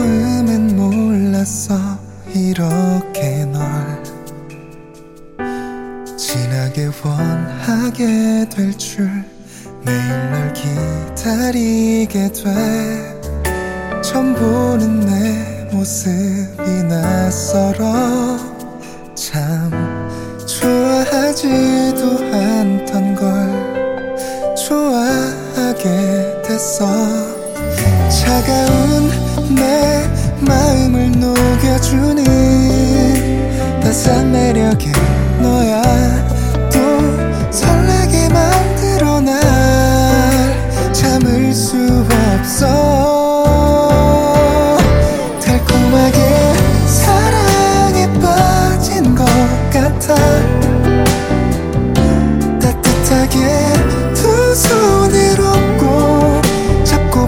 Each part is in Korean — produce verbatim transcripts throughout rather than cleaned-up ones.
처음엔 몰랐어 이렇게 널 진하게 원하게 될 줄. 매일 널 기다리게 돼. 처음 보는 내 모습이 낯설어. 참 좋아하지도 않던 걸 좋아하게 됐어. 차가운 내 마음을 녹여주는 따스한 매력의 너야. 또 설레게 만들어 날 참을 수 없어. 달콤하게 사랑에 빠진 것 같아. 따뜻하게 두 손으로 꼭 잡고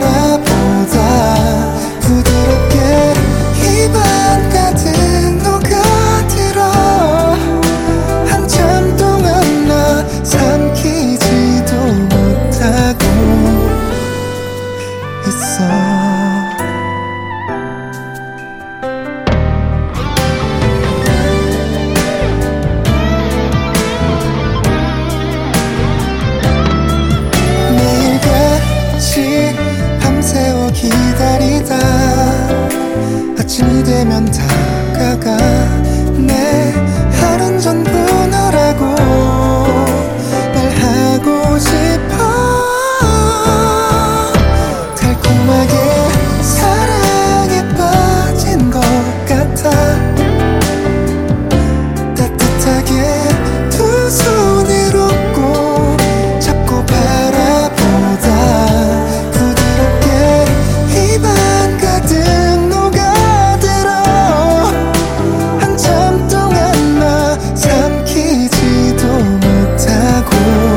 바라보다 부드럽게 입안 가득 녹아들어. 한참 동안 나 삼키지도 못하고 있어. 매일같이 밤새워 기다리다 아침이 되면 다가가. 내 하루는 전부 너라고 말하고 싶어. 달콤하게 사랑에 빠진 것 같아. 따뜻하게 두 손으로 꼭 잡고 바라보다 부드럽게 입안 가득 녹아들어. 한참 동안 나 삼키지도 못하고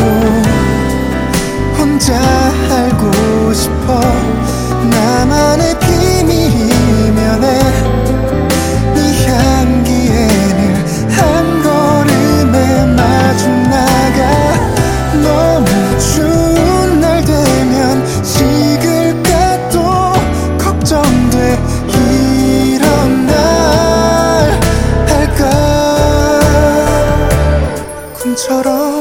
혼자 알고 싶어. 나만의 비밀이면 해. 네 향기에는 한 걸음에 마주 나가. 너무 추운 날 되면 식을까 또 걱정돼. 이런 날 할까. 꿈처럼